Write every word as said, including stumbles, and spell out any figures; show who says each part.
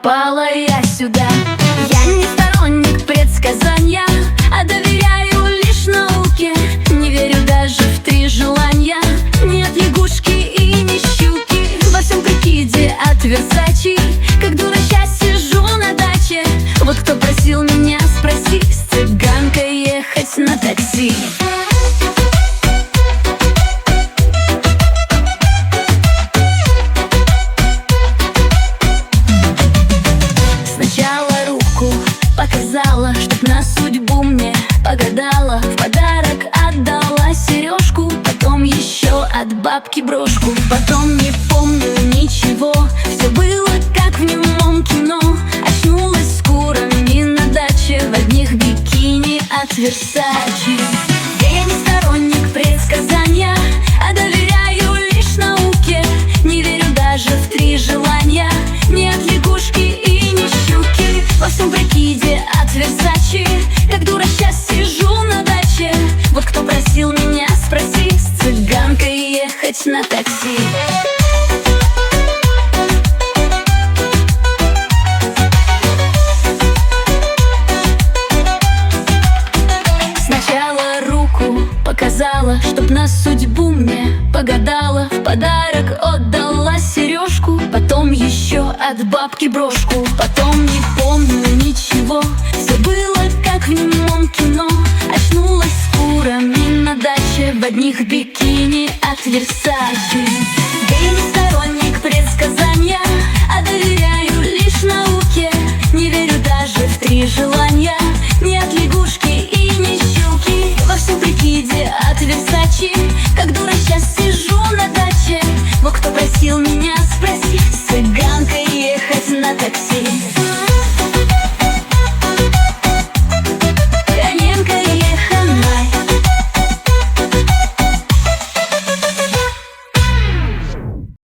Speaker 1: попала я сюда. Я не сторонник предсказания, а доверяю лишь науке. Не верю даже в три желания. Нет лягушки и не щуки. Во всем прикиде от Версачи. Как дура сейчас сижу на даче. Вот кто просил меня, спроси, с цыганкой ехать на такси. Показала, чтоб на судьбу мне погадала. В подарок отдала сережку, потом еще от бабки брошку. Потом не помню ничего, все было как в немом кино. Очнулась с курами на даче в одних бикини от Версачи. Я не сторонник предсказания, а доверяю лишь науке. Не верю даже в три желания. Нет лягушки и не щуки. Во всем прикиде от Версачи. Как дура сейчас сижу на даче. Вот кто просил меня, спроси, с цыганкой ехать на такси. Сначала руку показала, чтоб на судьбу мне погадала. В подарок отдала сережку, потом еще от бабки брошку. Потом не помню ничего, все было как в немом кино. Очнулась с курами на даче в одних бикини от Версачи.